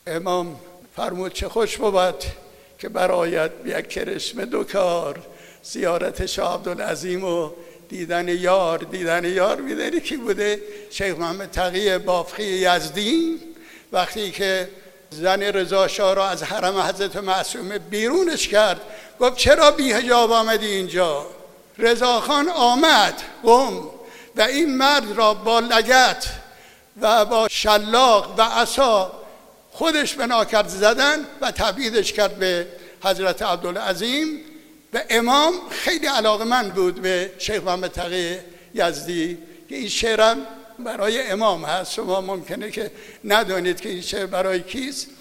امام فرمود چه خوش بود که برآید یک کرشمه دو کار، زیارت شاه عبدالعظیم و دیدن یار. دیدن یار میدونی کی بوده؟ شیخ محمد تقی بافقی یزدی. وقتی که زن رضا شاه را از حرم حضرت معصومه بیرونش کرد، گفت چرا بی حجاب آمدی اینجا؟ رضا خان آمد قم و این مرد را با لگد و با شلاق و عصا خودش بنا کرد زدن و تبعیدش کرد به حضرت عبدالعظیم. و امام خیلی علاقمند بود به شیخ محمد تقی یزدی که این شعرم برای امام هست. شما ممکنه که ندانید که این شعر برای کیست.